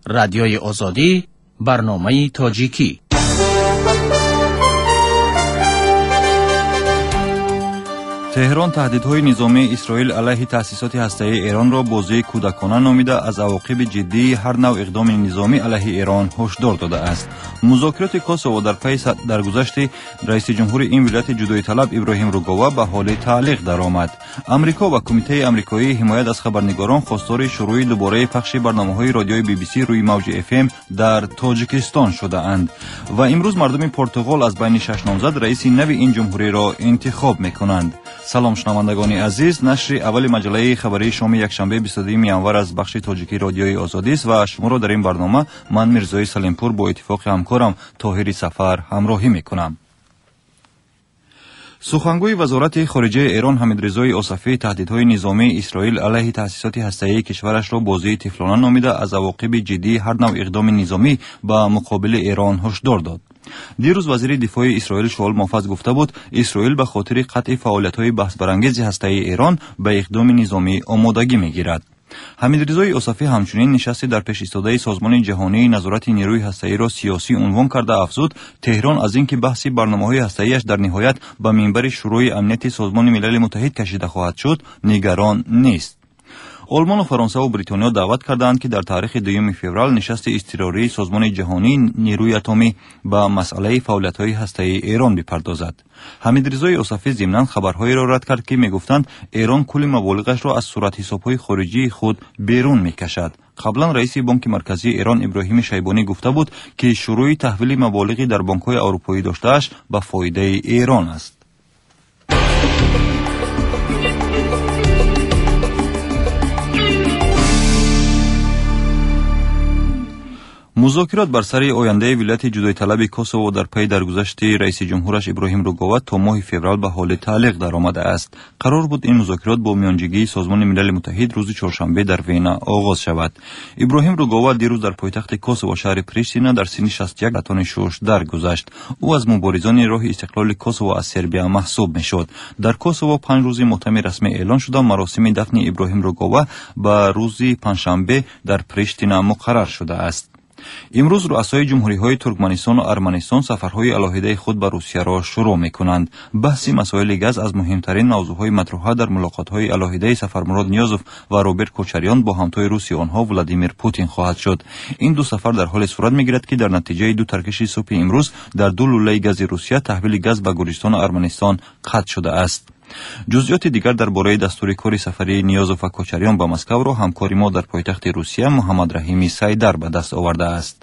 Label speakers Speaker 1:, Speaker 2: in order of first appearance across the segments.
Speaker 1: رادیوی آزادی، برنامه تاجیکی.
Speaker 2: تهران تهدیدهای نظامی اسرائیل علیه تأسیسات هسته‌ای ایران را بازی کودکانه نامیده از عواقب جدی هر نوع اقدام نظامی علیه ایران هشدار داده است. مذاکرات کوسوو در پی درگذشت رئیس جمهور این ولایت جدایی طلب ابراهیم روگووا به حال تعلیق درآمد. امریکا و کمیته آمریکایی حمایت از خبرنگاران خواستار شروع دوباره پخش برنامه‌های رادیوی BBC روی موج FM در تاجیکستان شده اند و امروز مردم پرتغال از بین 6 نامزد رئیس نو این جمهوری را انتخاب می‌کنند. سلام شنوندگان عزیز، نشر اول مجله خبری شام یکشنبه 22 میانور از بخش تاجیکی رادیوی آزادی است و شما را در این برنامه من میرزای سلیمپور با اتفاق همکارم طاهر سفر همراهی میکنم. سخنگوی وزارت خارجه ایران حمیدرضا آصفی تهدیدهای نظامی اسرائیل علیه تأسیسات هسته‌ای کشورش را بازی طفلانه نامیده از عواقب جدی هر نوع اقدام نظامی به مقابل ایران هشدار داد. دیروز وزیر دفاع اسرائیل شوال مافز گفته بود اسرائیل به خاطر قطع فعالیت‌های بحث برانگیز هسته‌ای ایران به اقدام نظامی آمادگی می‌گیرد. حمیدرضا آصفی همچنین نشست در پیش ایستاده سازمان جهانی نظارت نیروی هسته‌ای را سیاسی عنوان کرده افزود تهران از اینکه بحث برنامه‌های هسته‌ایش در نهایت به منبر شورای امنیت سازمان ملل متحد کشیده خواهد شد نگران نیست. آلمان و فرانسه و بریتانیا دعوت کردند که در تاریخ 2 فوریه نشست اضطراری سازمان جهانی نیروی اتمی به مسئله فعالیت‌های هسته‌ای ایران بپردازد. حمیدرضا آصفی ضمناً خبرهایی را رد کرد که میگفتند ایران کل مبالغش را از صورت حساب‌های خارجی خود بیرون میکشد. قبلا رئیس بانک مرکزی ایران ابراهیم شیبانی گفته بود که شروع تحویل مبالغی در بانک‌های اروپایی داشته‌اش به فایده ایران است. مذاکرات بر سر آینده ولایت جدایی طلب کوسوو در پی درگذشت رئیس جمهورش ابراهیم روگووا تا ماه فوریه به حال تعلیق درآمده است. قرار بود این مذاکرات با میانجیگی سازمان ملل متحد روز چهارشنبه در وینا آغاز شود. ابراهیم روگووا دیروز در پایتخت کوسوو شهر پریشتینا در سن 61 سال شوش درگذشت. او از مبارزان راه استقلال کوسوو از سربیا محسوب میشد. در کوسوو 5 روز مؤتمر رسمی اعلان شده. مراسم دفن ابراهیم روگووا به روز پنجشنبه در پریشتینا مقرر شده است. امروز رؤسای جمهوری‌های ترکمنستان و ارمنستان سفرهای علاهیده خود به روسیه را شروع می‌کنند. بحث مسائل گاز از مهمترین موضوعهای مطرح در ملاقات‌های علاهیده سفرمراد نیازوف و روبرت کوچریان با همتای روسی آنها ولادیمیر پوتین خواهد شد. این دو سفر در حال صورت می‌گیرد که در نتیجه دو ترکش صبح امروز در دو لوله گاز روسیه تحویل گاز به گورستان و ارمنستان قطع شده است. جزئیات دیگر درباره دستور کاری سفری نیازوف و کوچریان به مسکو را همکاری ما در پایتخت روسیه محمد رحیمی سیدر به دست آورده است.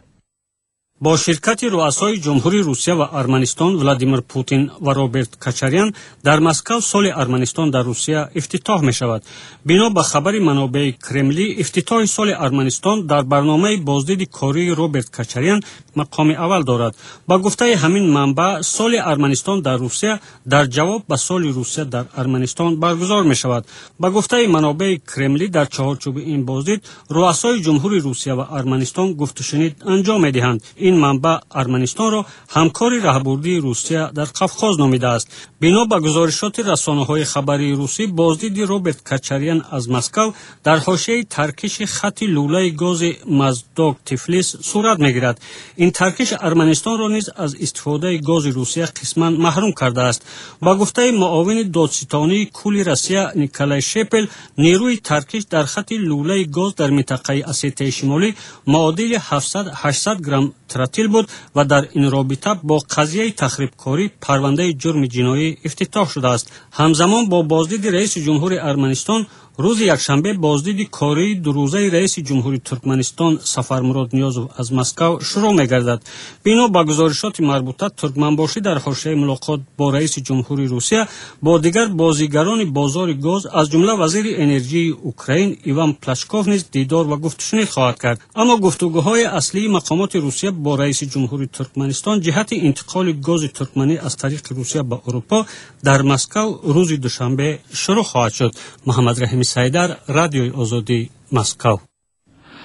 Speaker 3: با شرکت رؤسای جمهوری روسیه و ارمنستان ولادیمیر پوتین و روبرت کوچریان در مسکو سال ارمنستان در روسیه افتتاح می شود. بنا به خبر منابع کرملی افتتاح سال ارمنستان در برنامه بازدید کاری روبرت کوچریان مقام اول دارد. با گفته همین منبع سال ارمنستان در روسیه در جواب به سال روسیه در ارمنستان برگزار می شود. با گفته منابع کرملی در چهارچوب این بازدید رؤسای جمهوری روسیه و ارمنستان گفت و شنید انجام می دهند. این منبع ارمنستان را همکاری راهبردی روسیه در قفقاز نامیده است. بنا به گزارشات رسانه‌های خبری روسی بازدید روبرت کوچریان از مسکو در حاشیه ترکش خط لوله گاز مازدوک تفلیس صورت می‌گیرد. این ترکش ارمنستان را نیز از استفاده گاز روسیه قسماً محروم کرده است. با گفته معاون دادستانی کل روسیه نیکولای شپل نیروی ترکش در خط لوله گاز در منطقه اسیته شمالی معادل 700-800 گرم تراتیل بود و در این رابطه با قضیه تخریبکاری پرونده جرم جنایی افتتاح شده است. همزمان با بازدید رئیس جمهور ارمنستان روز یکشنبه بازدید کاری دو روزه رئیس جمهوری ترکمنستان سفرمراد نیازوف از مسکو شروع می‌گردد. بنا به گزارشات مربوطه ترکمنباشی در حاشیه ملاقات با رئیس جمهوری روسیه با دیگر بازیگران بازار گاز از جمله وزیر انرژی اوکراین ایوان پلاشکوف نیز دیدار و گفتگو خواهد کرد. اما گفتگوهای اصلی مقامات روسیه با رئیس جمهوری ترکمنستان جهت انتقال گاز ترکمنی از طریق روسیه به اروپا در مسکو روز دوشنبه شروع خواهد شد. محمد رحیمی سیدر، رادیوی آزادی، مسکو.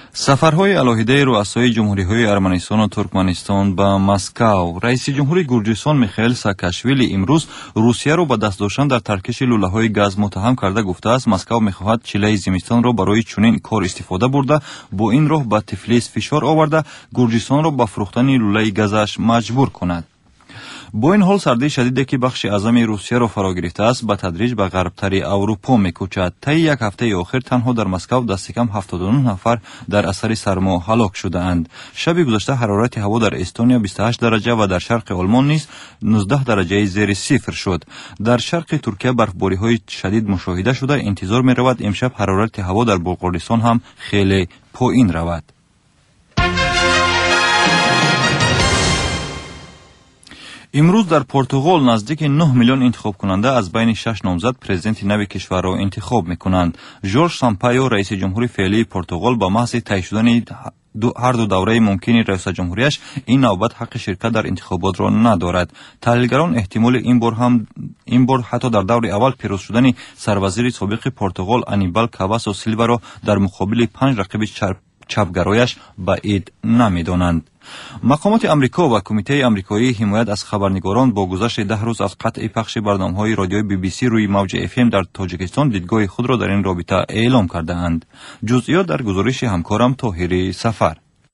Speaker 2: سفرهای علاهیده رؤسای جمهوری‌های ارمنستان و ترکمنستان به مسکو. رئیس جمهور گرجستان میخائیل ساکاشویلی امروز روسیه را به دست داشتن در ترکش لوله‌های گاز متهم کرده گفته است مسکو میخواهد چله زمستان را برای چنین کار استفاده برده با این راه به تفلیس فشار آورده گرجستان را به فروختن لوله گازش مجبور کند. با این حال سردی شدیدی که بخش اعظم روسیه را فرا گرفته است به تدریج به غربتر اروپا میکوچد. طی یک هفته اخیر تنها در مسکو دست کم 79 نفر در اثر سرما هلاک شده اند. شب گذشته حرارت هوا در استونیا 28 درجه و در شرق آلمان نیز 19 درجه زیر صفر شد. در شرق ترکیه برفباری های شدید مشاهده شده. انتظار می رود امشب حرارت هوا در بلغارستان هم خیلی پایین رود. امروز در پرتغال نزدیک 9 میلیون انتخاب کننده از بین 6 نامزد پرزیدنت نو کشور را انتخاب میکنند. ژورژ سامپایو رئیس جمهور فعلی پرتغال با محض طی شدن هر دو دوره ممکن ریاست جمهوریش این نوبت حق شرکت در انتخابات را ندارد. تحلیلگران احتمال این بار حتی در دور اول پیروز شدن سروزیر سابق پرتغال انیبال کاباسو سیلوا را در مقابل 5 رقیب چپگرایش بعید نمیدانند. مقامات امریکا و کمیته امریکایی حمایت از خبرنگاران با گذشت 10 روز از قطع پخش برنامه‌های رادیوی BBC روی موج FM در تاجیکستان دیدگاه خود را در این رابطه اعلام کرده اند. جزئیات در گزارش همکارم طاهری سفر.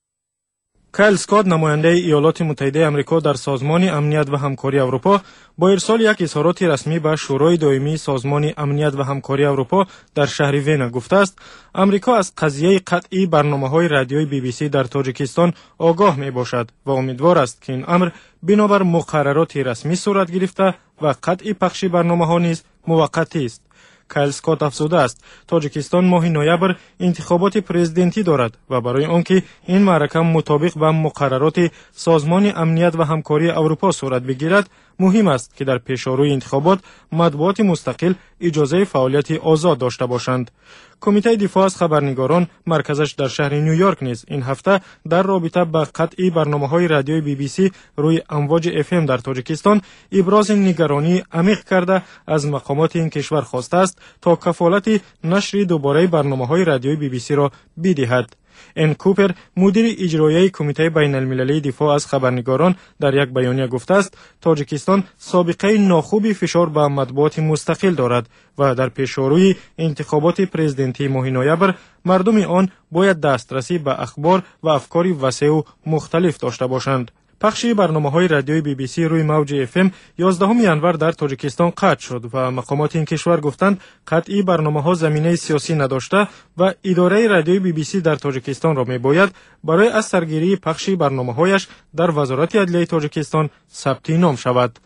Speaker 4: کایل اسکات نماینده ایالات متحده آمریکا در سازمان امنیت و همکاری اروپا با ارسال یک اظهارات رسمی به شورای دائمی سازمان امنیت و همکاری اروپا در شهر وین گفته است آمریکا از قضیه قطعی برنامه‌های رادیویی BBC در تاجیکستان آگاه میباشد و امیدوار است که این امر بنابر مقررات رسمی صورت گرفته و قطعی پخش برنامه‌ها نیز موقتی است. کایل اسکات افزوده است تاجیکستان ماه نوامبر انتخابات پرزیدنتی دارد و برای آنکه این معرکه مطابق با مقررات سازمان امنیت و همکاری اروپا صورت بگیرد مهم است که در پیشروی انتخابات مطبوعات مستقل اجازه فعالیت آزاد داشته باشند. کمیته دفاع از خبرنگاران مرکزش در شهر نیویورک نیز این هفته در رابطه با قطعی برنامه‌های رادیویی BBC روی امواج FM در تاجیکستان ابراز نگرانی عمیق کرده از مقامات این کشور خواسته است تا کفالت نشر دوباره برنامه‌های رادیویی BBC را بدهد. ان کوپر مدیر اجرایی کمیته بین المللی دفاع از خبرنگاران در یک بیانیه گفته است تاجیکستان سابقه ناخوبی فشار به مطبوعات مستقل دارد و در پیشروی انتخابات پرزیدنتی ماه نوامبر مردم آن باید دسترسی به اخبار و افکار وسیع و مختلف داشته باشند. پخش برنامه‌های رادیویی BBC روی موج FM 11 ینور در تاجیکستان قطع شد و مقامات این کشور گفتند قطعی برنامه‌ها زمینه سیاسی نداشته و اداره رادیویی BBC در تاجیکستان را می‌باید برای از سرگیری پخش برنامه‌هایش در وزارت عدلیه تاجیکستان ثبت نام شود.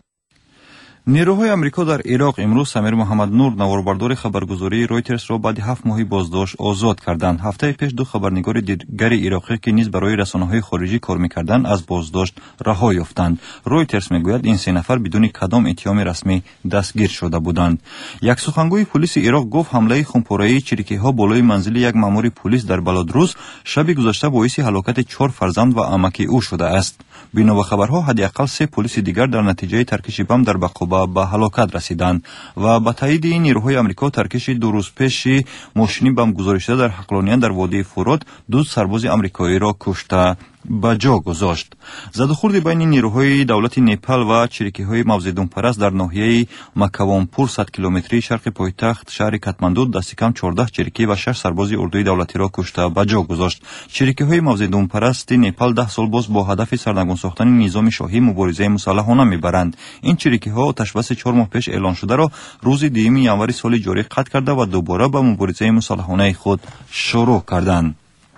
Speaker 2: نیروهای امریکا در عراق امروز سمیر محمد نور نواربردار خبرگزاری رویترز را بعد 7 ماه بازداشت آزاد کردند. هفته پیش دو خبرنگار دیگر عراقی که نیز برای رسانه‌های خارجی کار می‌کردند از بازداشت رها یافتند. رویترز میگوید این 3 نفر بدون کدام اتهام رسمی دستگیر شده بودند. یک سخنگوی پلیس عراق گفت حمله خونپاره‌ای چریکی‌ها بالای منزل یک مأمور پلیس در بلادروز شب گذشته باعث هلاکت 4 فرزند و عمک او شده است. بنا به خبرها حداقل 3 پلیس دیگر در نتیجه ترکش بم در بقوبه به هلاکت رسیدند و با تایید این نیروهای آمریکا ترکش 2 روز پیش ماشینی بم گذاری شده در حقلانیان در وادی فرات 2 سرباز آمریکایی را کشته به جا گذاشت. زدوخورد بین نیروهای دولت نپال و چریکی‌های موضع پرست در ناحیه مکوانپور 100 کیلومتری شرق پایتخت شهر کاتماندو دست کم 14 چریکی و 6 سرباز اردوی دولتی را کشته به جا گذاشت. چریکی‌های موضع پرست نپال 10 سال باز با هدف سرنگون ساختن نظام شاهی مبارزه مسلحانه می‌برند. این چریکی‌ها آتش بس 4 ماه پیش اعلان شده را روز 2 ژانویه سال جاری قطع کرده و دوباره به مبارزه مسلحانه خود شروع کردند.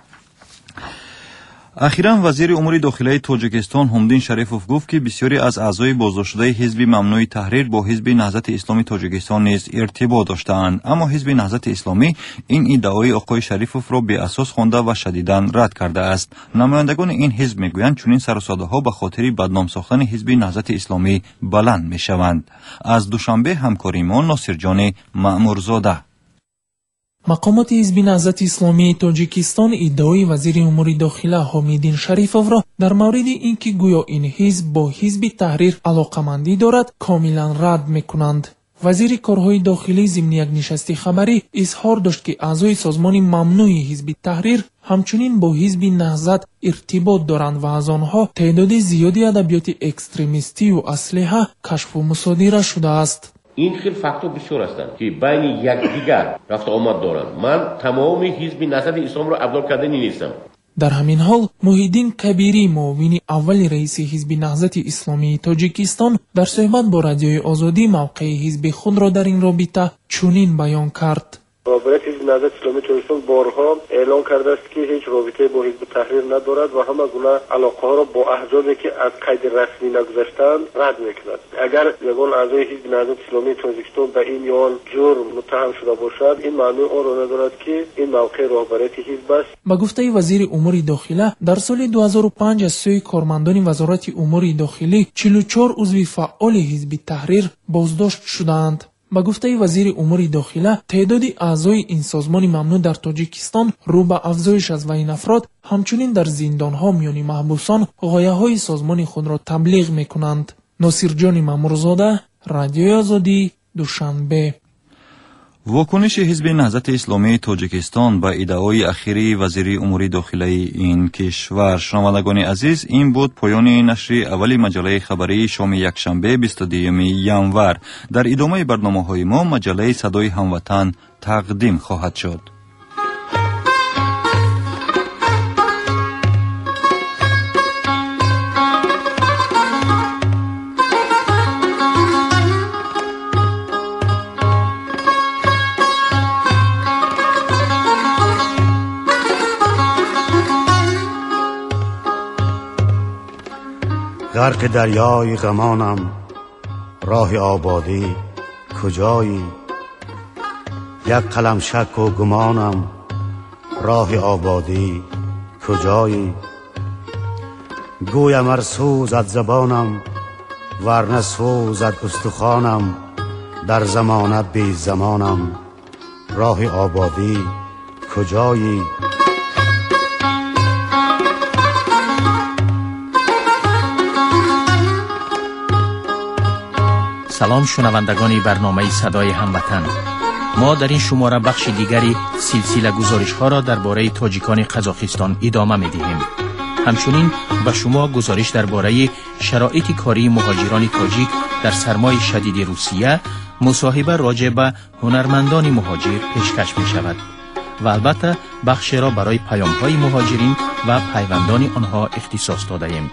Speaker 2: اخیراً وزیر امور داخلی تاجیکستان حمدین شریفوف گفت که بسیاری از اعضای بازداشت شده حزب ممنوع تحریر با حزب نهضت اسلامی تاجیکستان نیز ارتباط داشته‌اند، اما حزب نهضت اسلامی این ادعای آقای شریفوف را بی اساس خوانده و شدیداً رد کرده است. نمایندگان این حزب میگویند چنین سر و صداها به خاطر بدنام ساختن حزب نهضت اسلامی بلند میشوند. از دوشنبه همکاری ما ناصرجان مأمورزاده.
Speaker 5: مقامات حزب نهضت اسلامی تاجیکستان ادعای وزیر امور داخلی حمیدین شریفوف را در مورد اینکه گویا این حزب با حزب تحریر علاقمندی دارد کاملا رد میکنند. وزیر کارهای داخلی ضمن یک نشست خبری اظهار داشت که اعضای سازمان ممنوع حزب تحریر همچنین با حزب نهضت ارتباط دارند و از آنها تعداد زیادی ادبیات اکستریمیستی و اسلحه کشف و مصادره شده است.
Speaker 6: این خیلی فاکتور بسیار هستند که بین یکدیگر رفت آمد دارند. من تمام حزب نهضت اسلام را ابدال کردنی نیستم.
Speaker 5: در همین حال محیدین کبیری معاون اول رئیس حزب نهضت اسلامی تاجیکستان در صحبت با رادیوی آزادی موقع حزب خود را در این رابطه چنین بیان کرد.
Speaker 7: رهبری حزب نهضت اسلامی تاجیکستان بارها اعلام کرده است که هیچ رابطه با حزب تحریر ندارد و همه گونه علاقه ها را با احزابی که از قید رسمی نگذشتند رد میکند. اگر یگان اعضای حزب نهضت اسلامی تاجیکستان به این یا آن جرم متهم شده باشد، این معنی آن را ندارد که این موقع رهبری حزب است.
Speaker 5: با گفته وزیر امور داخله در سال 2005 از سوی کارمندان وزارت امور داخلی 44 عضو فعال حزب تحریر بازداشت شدند. با گفته وزیر امور داخله تعداد اعضای این سازمان ممنوع در تاجیکستان رو به افزایش است و این افراد همچنین در زندانها میان محبوسان غایه‌های سازمان خود را تبلیغ میکنند. ناصر جان مامورزاده، رادیوی آزادی، دوشنبه.
Speaker 2: واکنش حزب نهضت اسلامی تاجیکستان به ادعای اخیری وزیر امور داخلی این کشور. شنوندگان عزیز، این بود پایان نشر اول مجله خبری شام یکشنبه 22 ژانویه. در ادامه برنامه‌های ما مجله صدای هموطن تقدیم خواهد شد.
Speaker 8: غرق دریای غمانم، راه آبادی کجایی؟ یک قلم شک و گمانم، راه آبادی کجایی؟ گویم ار سوزد زبانم، ورنه سوزد استخوانم، در زمانت بی زمانم، راه آبادی کجایی؟
Speaker 1: سلام شنوندگان برنامه صدای هموطن. ما در این شماره بخش دیگری سلسله گزارش‌ها را درباره تاجیکان قزاقستان ادامه می‌دهیم. همچنین به شما گزارش درباره شرایط کاری مهاجران تاجیک در سرمای شدید روسیه، مصاحبه راجع به هنرمندان مهاجر پیشکش می‌شود و البته بخش را برای پیام‌های مهاجرین و پیوندان آنها اختصاص داده‌ایم.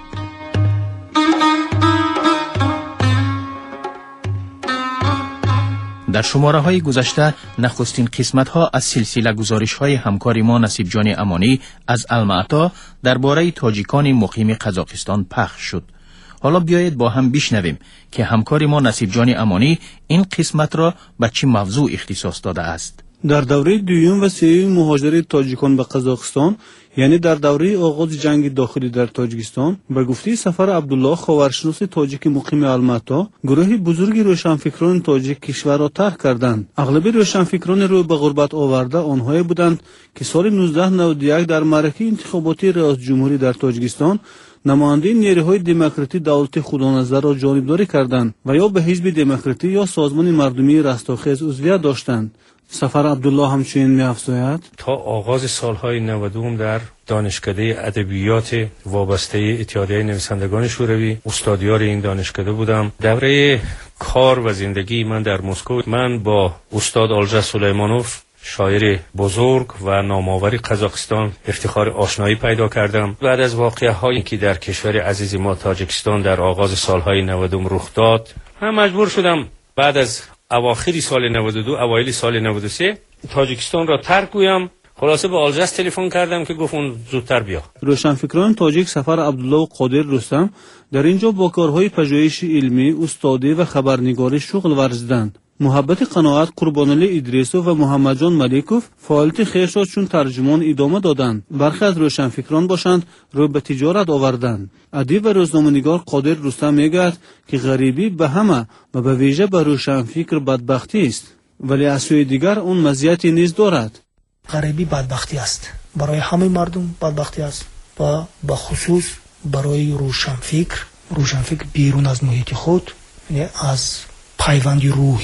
Speaker 1: در شماره های گذشته نخستین قسمت ها از سلسله گزارش های همکار ما نصیب جان امانی از المعطا درباره تاجیکان مقیم قزاقستان پخش شد. حالا بیایید با هم بشنویم که همکار ما نصیب جان امانی این قسمت را به چه موضوع اختصاص داده است.
Speaker 9: در دوره دوم و سوم مهاجرت تاجیکان به قزاقستان، یعنی در دوره آغاز جنگ داخلی در تاجیکستان، به گفته سفر عبدالله خاورشناس تاجیک مقیم المعطا، گروه بزرگی روشنفکران تاجیک کشور را ترک کردند. اغلب روشنفکران رو به غربت آورده آنهایی بودند که سال 1991 در معرکه انتخاباتی ریاست جمهوری در تاجیکستان نماینده نیروهای دموکراتی دولت خدانظر را جانبداری کردند و یا به حزب دموکراتی یا سازمان مردمی رستاخیز عضویت داشتند. سفر عبدالله همچنین می‌افزاید
Speaker 10: تا آغاز سالهای 90 در دانشکده ادبیات وابسته اتحادیه نویسندگان شوروی استادیار این دانشکده بودم. دوره کار و زندگی من در مسکو، من با استاد آلژا سلیمانوف شاعر بزرگ و نامآور قزاقستان افتخار آشنایی پیدا کردم. بعد از واقعه‌هایی که در کشور عزیز ما تاجیکستان در آغاز سالهای 90 رخ داد، من مجبور شدم بعد از اواخر سال 92 اوایل سال 93 تاجیکستان را ترک گویم. خلاصه به آلژرس تلفن کردم که گفت اون زودتر بیا.
Speaker 9: روشنفکران تاجیک سفر عبدالله و قادر رستم در اینجا با کارهای پژوهش علمی، استادی و خبرنگاری شغل ورزیدند. محبت قناعت قربانعلی ادریسوف و محمد جان ملیکوف فعالیت خیش را چون ترجمان ادامه دادند. برخی از روشنفکران باشند رو به تجارت آوردند. ادیب و روزنامه‌نگار قادر رستم میگوید که غریبی به همه و به ویژه به روشنفکر بدبختی است، ولی از سوی دیگر اون مزیتی نیز دارد.
Speaker 11: غریبی بدبختی است، برای همه مردم بدبختی است و به خصوص برای روشنفکر بیرون از محیط خود، یعنی از پیوند روحی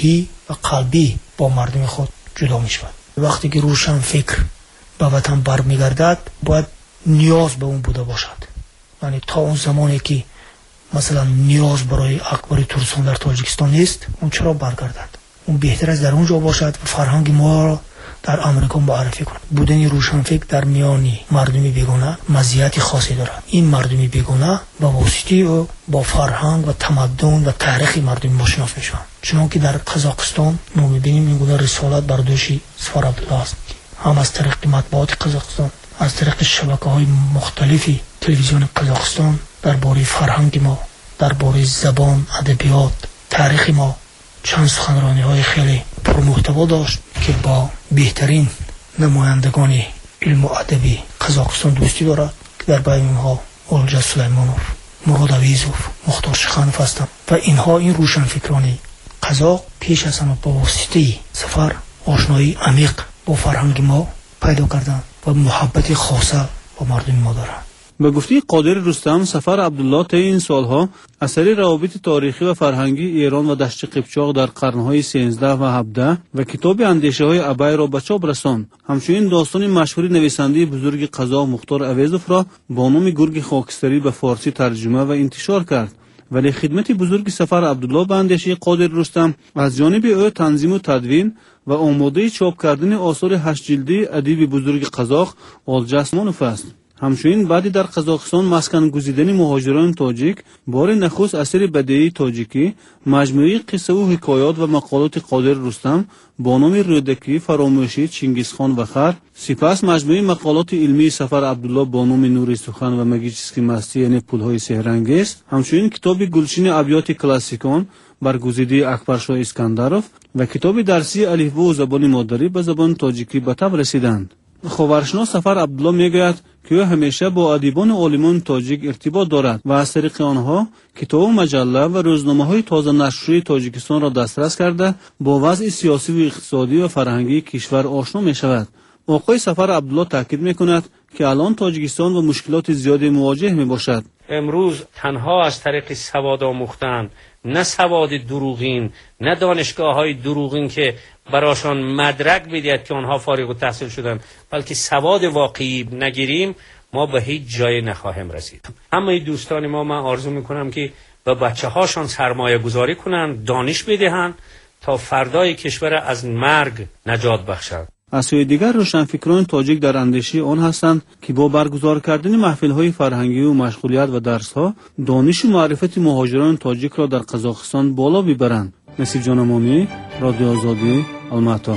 Speaker 11: و قلبی با مردم خود جدا می شود. وقتی که روشن فکر به وطن برمیگردد باید نیاز به اون بوده باشد. یعنی تا اون زمانی که مثلا نیاز برای اکبر ترسان در تاجیکستان نیست، اون چرا برگردد؟ اون بهتر است در اونجا باشد و فرهنگ ما را در امریکا معرفی کند. بودن روشنفکر در میان مردمی بیگانه مزیت خاصی دارد. این مردمی بیگانه با واسطه او با فرهنگ و تمدن و تاریخ مردم ما شناخته میشن. چنانکه در قزاقستان ما میبینیم این گونه رسالت برداشت سفر عبدالله است. هم از طریق مطبوعات قزاقستان، از طریق شبکه‌های مختلفی تلویزیون قزاقستان درباره فرهنگ ما، درباره زبان، ادبیات، تاریخ ما چند سخنرانی‌های خیلی پرمحتوا داشت که با بهترین نمایندگان علم و ادبی قزاقستان دوستی دارد که در بین اونها اولجا سلیمانوف، مراد اویزوف، مختار شخانوف هستند و اینها این روشنفکرانی قزاق پیش از همه با واسطه سفر آشنایی عمیق با فرهنگ ما پیدا کردند و محبت خاصه با مردم ما دارند.
Speaker 9: به گفته قادر رستم، سفر عبدالله طی این سالها اثر روابط تاریخی و فرهنگی ایران و دشت قیپچاق در قرنهای 13 و 17 و کتاب اندیشه‌های ابی را به چاپ رساند. همچنین داستان مشهور نویسنده بزرگ قزاق مختار اویزوف را با نام گرگ خاکستری به فارسی ترجمه و انتشار کرد. ولی خدمت بزرگ سفر عبدالله به اندیشه قادر رستم از جانب او تنظیم و تدوین و آماده چاپ کردن آثار 8 جلدی ادیب بزرگ قزاق اولجا سلیمانوف است. همچنین بعد در قزاقستان مسکن گزیدن مهاجران تاجیک بار نخست اثر بدیعی تاجیکی مجموعه قصه و حکایات و مقالات قادر رستم با نام رودکی، فراموشی، چنگیزخان و خر، سپس مجموعه مقالات علمی سفر عبدالله با نام نور سخن و مگیچسکی مستی یعنی پولهای سحرانگیز، همچنین کتاب گلچین ابیات کلاسیکان برگزیده اکبرشاه اسکندرов و کتاب درسی الفبا و زبان مادری به زبان تاجیکی به تب رسیدند. خبرشناس سفر عبدالله میگوید که او همیشه با ادیبان و عالمان تاجیک ارتباط دارد و از طریق آنها کتاب و مجله و روزنامه‌های تازه نشری تاجیکستان را دسترس کرده با وضع سیاسی و اقتصادی و فرهنگی کشور آشنا می شود. آقای سفر عبدالله تاکید میکند که الان تاجیکستان و مشکلات زیادی مواجه می باشد.
Speaker 10: امروز تنها از طریق سواد آموختن، نه سواد دروغین، نه دانشگاه‌های دروغین که براشان مدرک بدهد که آنها فارغ التحصیل شدن، بلکه سواد واقعی نگیریم ما به هیچ جای نخواهیم رسید. همه دوستان ما من آرزو میکنم که به بچه‌هاشان سرمایه گذاری کنند، دانش بدهند تا فردای کشور از مرگ نجات بخشند.
Speaker 9: از سوی دیگر روشنفکران تاجیک در اندیشه آن هستند که با برگزار کردن محفل‌های فرهنگی و مشغولیت و درس‌ها دانش و معرفت مهاجران تاجیک را در قزاقستان بالا ببرند. نصیب جان امامی، رادیو آزادی، الماتی.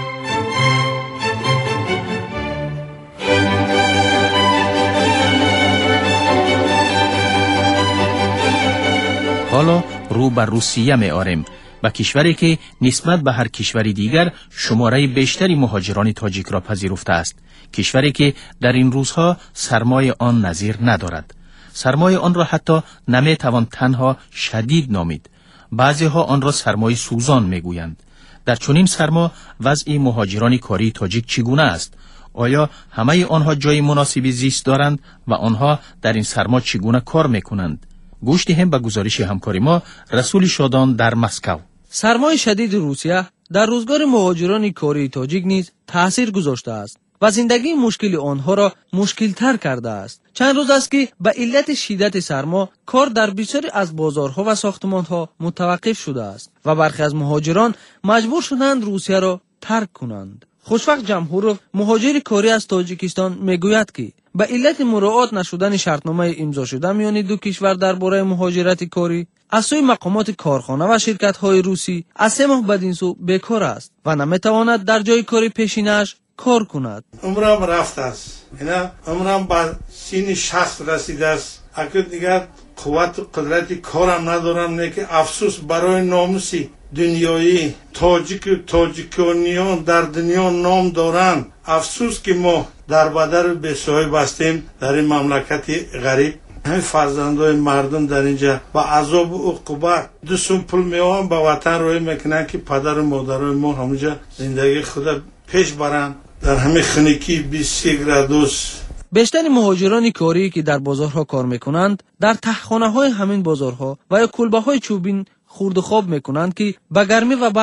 Speaker 1: حالا رو بر روسیه می آریم، با کشوری که نسبت به هر کشوری دیگر شماره بیشتری مهاجران تاجیک را پذیرفته است. کشوری که در این روزها سرمایه آن نظیر ندارد. سرمایه آن را حتی نمی توان تنها شدید نامید. بعضی ها آن را سرمایه سوزان می گویند. در چنین سرما وضع مهاجران کاری تاجیک چگونه است؟ آیا همه آنها جای مناسبی زیست دارند و آنها در این سرما چگونه کار می کنند؟ گوش دهیم به گزارش همکار ما رسول شادان در مسکو.
Speaker 12: سرمای شدید روسیه در روزگار مهاجران کاری تاجیک نیز تأثیر گذاشته است و زندگی مشکل آنها را مشکل تر کرده است. چند روز است که به علت شدت سرما کار در بسیاری از بازارها و ساختمانها متوقف شده است و برخی از مهاجران مجبور شدند روسیه را ترک کنند. خوشوقت جمهورov مهاجر کاری از تاجیکستان میگوید که به علت مراعات نشدن شرطنامه امضا شده میان دو کشور درباره مهاجرت کاری از سوی مقامات کارخانه و شرکت‌های روسی از 3 ماه بدین سو بیکار است و نمیتواند در جای کاری پیشینه‌اش کار کند.
Speaker 13: عمرم رفته است. اینا عمرم با سین 60 رسیده است. اگر دیگر قوت و قدرت کارم ندارم، نه که افسوس برای ناموسی دنیایی تاجیک و تاجیکانیان در دنیا نام دارند. افسوس که ما در بدر بسیاری بستیم در این مملکت غریب. همین فرزندای مردم در اینجا با عذاب و عقوبت دستون پول میوان با وطن روی میکنن که پدر و مادرای ما همونجا زندگی خود پیش برن در همین خنکی 23 گرادوس.
Speaker 12: بیشتر مهاجران کاری که در بازارها کار میکنند در تهخانه‌های همین بازارها و یا کلبه‌های چوبین خورد و خواب میکنند که به گرمی و برق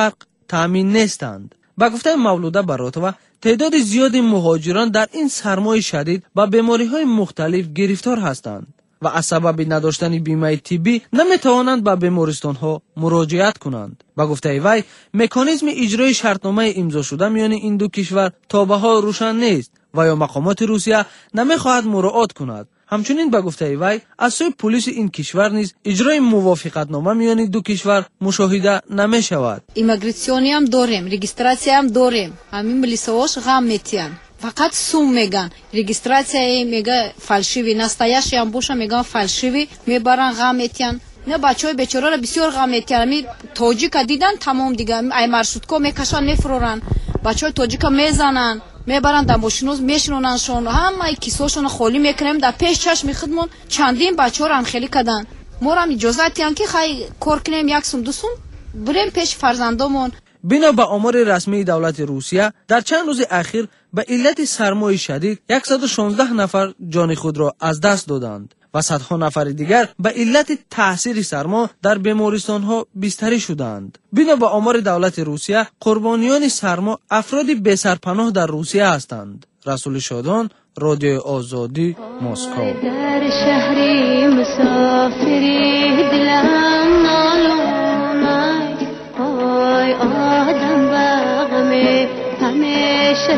Speaker 12: تأمین نیستند. با گفته مولوده براتова تعداد زیادی مهاجران در این سرمای شدید با بیماری‌های مختلف گرفتار هستند و از سبب نداشتن بیمه طبی نمیتوانند به بیمارستان‌ها مراجعت کنند. با گفته وی مکانیزم اجرای شرطنامه امضا شده میان این دو کشور تا به حال روشن نیست و یا مقامات روسیه نمیخواهد مراعات کند. همچنین با گفته وی از سوی پلیس این کشور نیز اجرای موافقتنامه میان دو کشور مشاهده نمی شود.
Speaker 14: ایمیگراسیونی هم داریم، رجیستراسی هم داریم. همین ملیساواش غم میتین. فقط سوم میگن رجیستراسی میگه فالشیوی، نستایشی هم باشه میگن فالشیوی، میبرن غم میتین. نه بچهای بیچاره را بسیار غم میتین. می تاجیک دیدن تمام دیگه ای مرشدکو میکشن میفرورن. بچهای تاجیک میزنن. میبرن در ماشینوز میشوننشون، همه کیسهاشون خالی میکنیم. در پیش چشم خودمون چندین بچه را هم خیلی کردن. ما را اجازه دادن که خیلی کار کنیم، یک سوم دو سوم بریم پیش فرزندامون.
Speaker 12: بنا به آمار رسمی دولت روسیه در چند روز اخیر به علت سرمای شدید 116 نفر جان خود را از دست دادند و صدها نفر دیگر به علت تاثیر سرما در بیمارستان‌ها بستری شدند. بنا به آمار دولت روسیه قربانیان سرما افرادی بی سرپناه در روسیه هستند. رسول شادان، رادیو آزادی، مسکو.
Speaker 15: در شهری مسافری دلم نالونای، آی آدم بغمه همیشه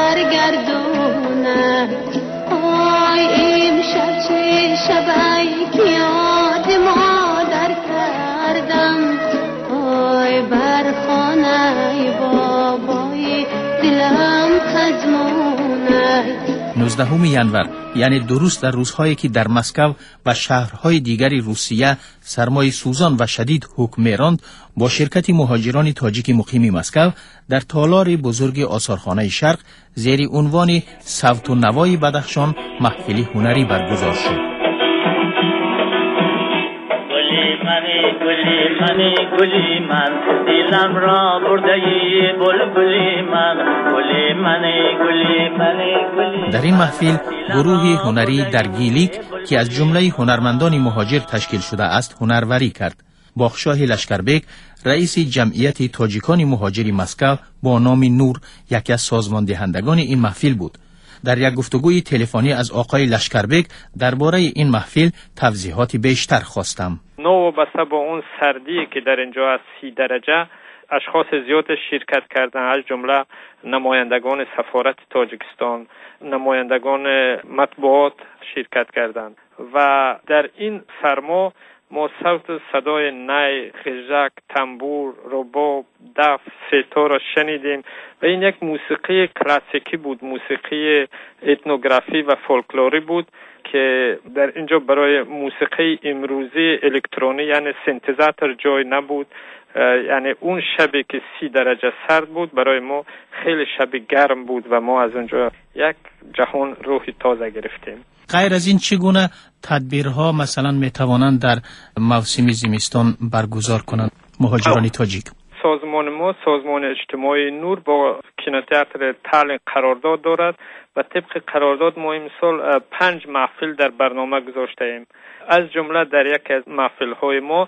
Speaker 15: سرگردونه، آی امشب چه شبایی که یاد مادر کردم، آی بر خانه بابای دلم خزمونه.
Speaker 1: 19 ینور، یعنی درست در روزهایی که در مسکو و شهرهای دیگری روسیه سرمای سوزان و شدید حکم می‌راند، با شرکت مهاجران تاجیک مقیم مسکو در تالار بزرگ آثارخانه شرق زیر عنوان صوت و نوای بدخشان محفلی هنری برگزار شد.
Speaker 16: گلی من دلم را برده‌ای بلبلی من، گلی من گلی.
Speaker 1: در این محفل گروه هنری در گیلیک که از جمله هنرمندان مهاجر تشکیل شده است هنروری کرد. باخشاه لشکربک رئیس جمعیت تاجیکان مهاجر مسکو با نام نور یکی از سازمان دهندگان این محفل بود. در یک گفتگوی تلفنی از آقای لشکربک درباره این محفل توضیحات بیشتر خواستم.
Speaker 17: وابسته با اون سردی که در اینجا از 30 درجه اشخاص زیاد شرکت کردن، از جمله نمایندگان سفارت تاجیکستان، نمایندگان مطبوعات شرکت کردند و در این سرما ما صوت صدای نی، خیزک، تنبور، رباب، دف، سیتار را شنیدیم و این یک موسیقی کلاسیکی بود، موسیقی اتنوگرافی و فولکلوری بود که در اینجا برای موسیقی امروزی الکترونی یعنی سنتزاتور جای نبود. یعنی اون شبی که 30 درجه سرد بود برای ما خیلی شب گرم بود و ما از اونجا یک جهان روحی تازه گرفتیم.
Speaker 1: غیر از این چگونه تدبیرها مثلا میتوانند در موسم زمستان برگزار کنند مهاجران تاجیک؟
Speaker 17: سازمان ما، سازمان اجتماعی نور، با کینوتئاتر تالین قرارداد دارد و طبق قرارداد ما امسال 5 محفل در برنامه گذاشته ایم. از جمله در یکی از محفل های ما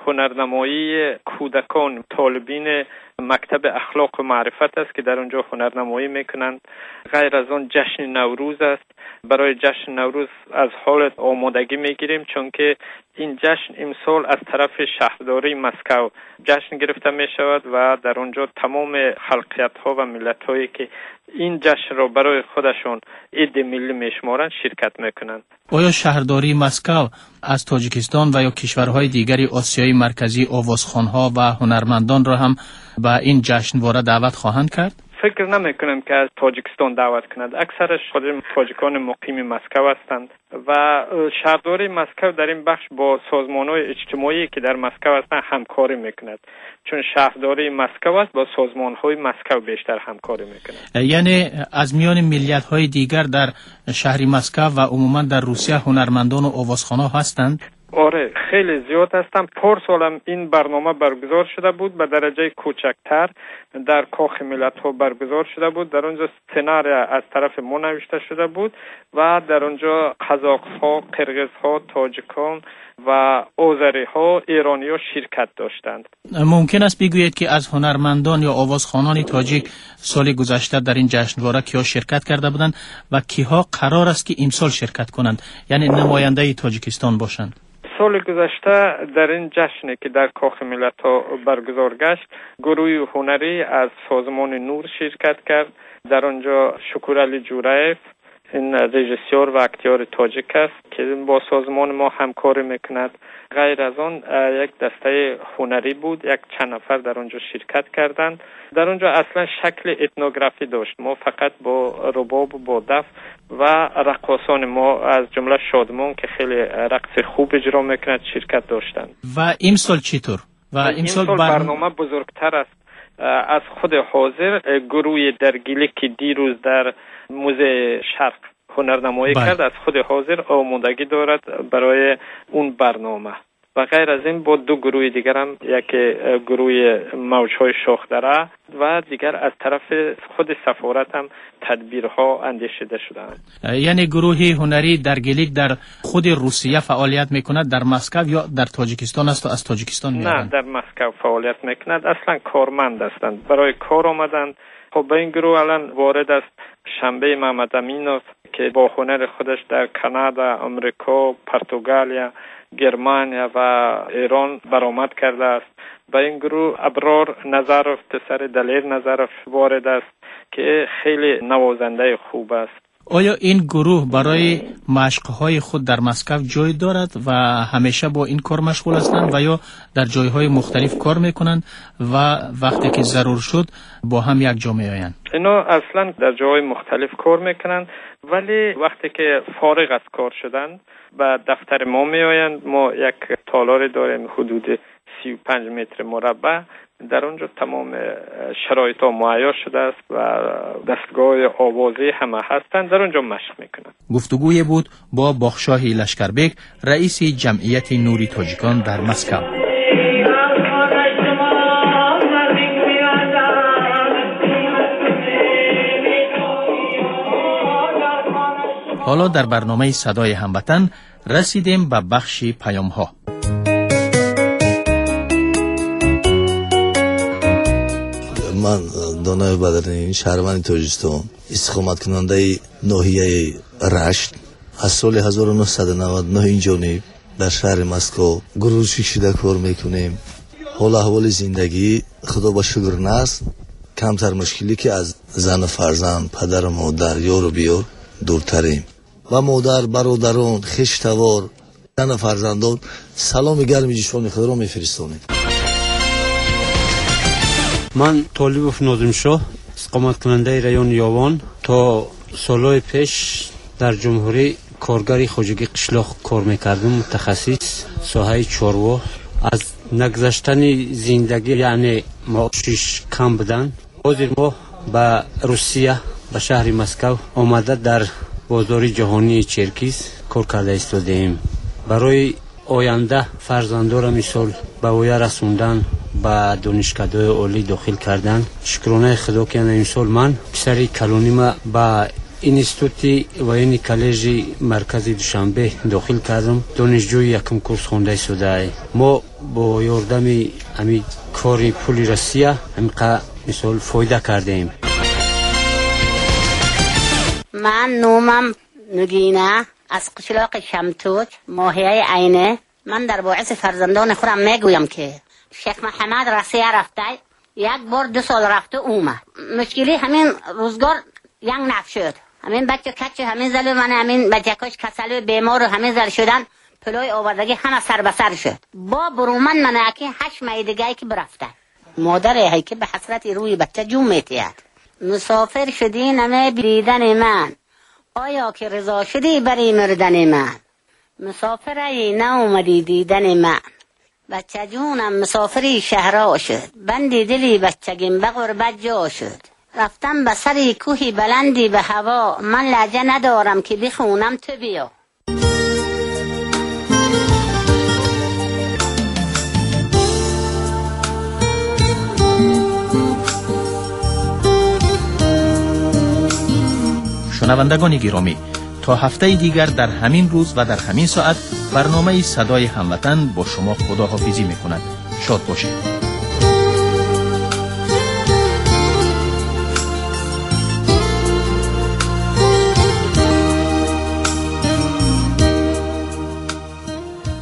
Speaker 17: هنرنمایی کودکان طالبین مکتب اخلاق و معرفت است که در اونجا هنرنمایی میکنند. غیر از اون جشن نوروز است. برای جشن نوروز از حال آمادگی میگیریم چون که این جشن امسال از طرف شهرداری مسکو جشن گرفته می شود و در اونجا تمام خلقیت ها و ملت هایی که این جشن را برای خودشون عید ملی میشمارند شرکت میکنند.
Speaker 1: آیا شهرداری مسکو از تاجیکستان و یا کشورهای دیگری آسیای مرکزی آوازخوانها و هنرمندان را هم به این جشنواره دعوت خواهند کرد؟
Speaker 17: فکر نمی کنم که از تاجیکستان دعوت کند. اکثرش خود تاجیکان مقیم مسکو هستند و شهرداری مسکو در این بخش با سازمان‌های اجتماعی که در مسکو هستند همکاری میکند، چون شهرداری مسکو است با سازمان‌های مسکو بیشتر همکاری میکند.
Speaker 1: یعنی از میان ملیت‌های دیگر در شهر مسکو و عموما در روسیه هنرمندان و آوازخوان‌ها هستند؟
Speaker 17: آره خیلی زیاد هستم. پارسال هم این برنامه برگزار شده بود به درجه کوچکتر در کاخ ملت ها برگزار شده بود. در اونجا سناریو از طرف ما نوشته شده بود و در اونجا قزاق ها، قرغیز ها، تاجیکان و آذری ها، ایرانی ها شرکت داشتند.
Speaker 1: ممکن است بگویید که از هنرمندان یا آوازخوانان تاجیک سال گذشته در این جشنواره کیا شرکت کرده بودند و کیها قرار است که امسال شرکت کنند، یعنی نماینده تاجیکستان باشند؟
Speaker 17: سال گذشته در این جشنی که در کاخ ملت‌ها برگزار گشت، گروه هنری از سازمان نور شرکت کرد. در آنجا شکورعلی جورایف، این رژیسور و اکتیور تاجیک است که با سازمان ما همکاری میکند. غیر از آن یک دسته هنری بود، یک چند نفر در آنجا شرکت کردند. در آنجا اصلا شکل etnography داشت. ما فقط با رباب، با دف و رقاصان ما از جمله شادمان که خیلی رقص خوب اجرا میکند شرکت داشتند.
Speaker 1: و امسال چطور؟ و
Speaker 17: امسال برنامه بزرگتر است. از خود حاضر گروه درگیلی که دیروز در موزه شرق هنرنمایی کرد، از خود حاضر آمادگی دارد برای اون برنامه. و غیر از این با دو گروه دیگر هم، یک گروه موجهای شاخدره و دیگر از طرف خود سفارت هم تدبیرها اندیشیده شدند.
Speaker 1: یعنی گروه هنری درگیلیک در خود روسیه فعالیت میکند در مسکو یا در تاجیکستان است و از تاجیکستان میارند؟
Speaker 17: نه، در مسکو فعالیت میکند. اصلا کارمند هستند، برای کار آمدند. خب به این گروه الان وارد است شنبه محمد امینوف که با هنر خودش در کانادا، امریکا، پرتغالیا، گرمانیا و ایران برآمد کرده است. به این گروه ابرار نظرف، پسر دلیر نظرف وارد است که خیلی نوازنده خوب است.
Speaker 1: آیا این گروه برای مشق‌های خود در مسکو جای دارد و همیشه با این کار مشغول هستند و یا در جایهای مختلف کار میکنند و وقتی که ضرور شد با هم یک جا میآیند؟
Speaker 17: اینا اصلا در جای مختلف کار میکنند، ولی وقتی که فارغ از کار شدند به دفتر ما میآیند. ما یک تالار داریم حدود 35 متر مربع. در اونجا تمام شرایط ها مهیا شده است و دستگاه آوازی همه هستند، در اونجا مشق میکنند.
Speaker 1: گفتگوی بود با باخشاه لشکربک، رئیس جمعیت نوری تاجیکان در مسکو. حالا در برنامه صدای هموطن رسیدیم به بخش پیام ها.
Speaker 18: من دانای بدرنی شهروند تاجیکستان، استقامت کننده ناحیه رشت، از سال 1999 اینجا در شهر مسکو گروه کشیده کار میکنیم. حال احوال زندگی خدا با شکر نست، کمتر مشکلی که از زن و فرزند، پدر و مادر، یار و بیار دورتریم. و مادر، برادران، خشتوار، زن و فرزندان سلام گرم جشن خود را میفرستانیم.
Speaker 9: من طالبوف ناظم شاه، استقامت کننده رایون یاوان، تا سالهای پیش در جمهوری کارگری خواجگی قشلاق کار میکردم، متخصص ساحه چاروا. از نگذشتن زندگی یعنی معاشش کم بدن، حاضر ما به روسیه، به شهر مسکو آمده در بازار جهانی چرکیز کار کرده ایستادیم. برای آینده فرزندا را مثال به اویا رسوندن، به دانشکده عالی داخل کردن. شکرانه خدا که امسال من پسر کلانی ما به اینستیتوت و این کالج مرکز دوشنبه داخل کردم. دانشجوی یکم کورس خوانده ایستاده. ما با یاردم همین کار پول روسیه همینقدر مثال فایده کردیم.
Speaker 19: من نومم نگینه از قشلاق شمتوت، ماهیه عینه. من در باعث فرزندان خودم میگویم که شیخ محمد روسیه رفته، یک بار 2 سال رفته اومد. مشکلی همین روزگار یک نفت شد. همین بچه کچه، همین زلو من، همین بچه‌کاش کسل و بیمار و همین زل شدن، پلوی آوردگی همه سر به سر شد. با برومن منه که 8 ماه دیگه که برفته. مادر هی که به حسرت روی بچه جون میتید. مسافر شدی نمه دیدن من، آیا که رضا شدی بری مردن من؟ مسافری ناومدی دیدن من، بچه جونم مسافری شهرها شد. بندی دلی بچگیم به غربت جا شد. رفتم به سری کوهی بلندی به هوا، من لهجه ندارم که بخونم تو بیا.
Speaker 1: شنوندگان گرامی، تا هفته دیگر در همین روز و در همین ساعت برنامه صدای هموطن با شما خداحافظی می‌کند. شاد باشید.